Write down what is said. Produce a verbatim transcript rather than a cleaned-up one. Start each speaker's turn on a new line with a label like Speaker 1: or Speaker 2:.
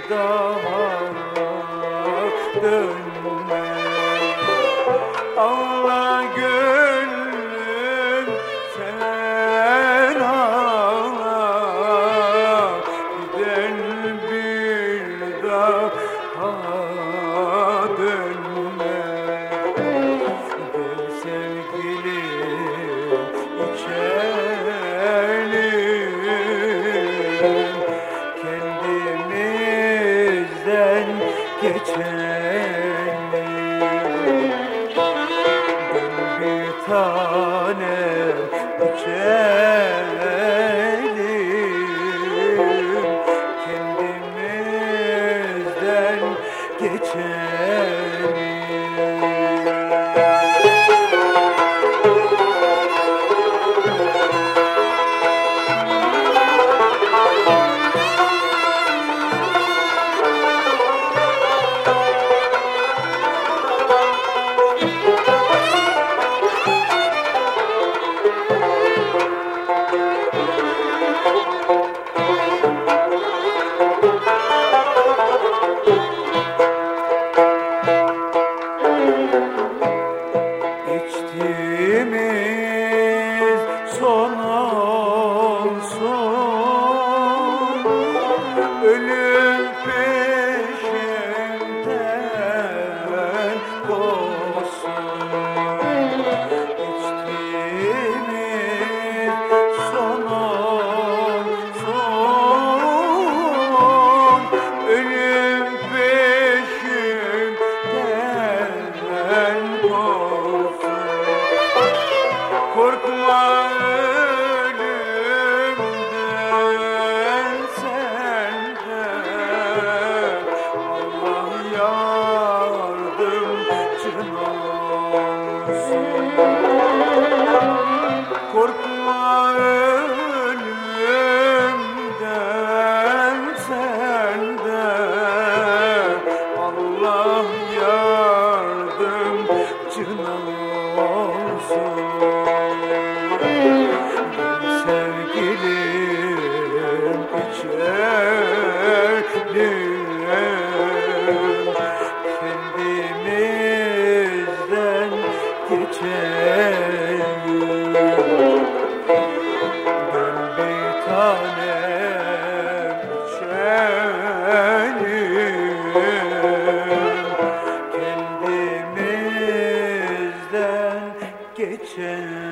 Speaker 1: daha dönme. Ağla gönlüm sen ağla, giden bir daha dönme. Gel sevgilim içelim, kendimizden geçelim. Gel bir tanem içelim, kendimizden geçelim. İçtiğimiz son olsun, ölüm peşinden koşsun. İçtiğimiz son olsun, ölüm peşinden koşsun. Korkma ölümden sen de, Allah yardımcın olsun. Korkma ölümden sen de, Allah yardımcın olsun. Sevgilim içelim, kendimizden geçelim. Gel bir tanem içelim, kendimizden geçelim.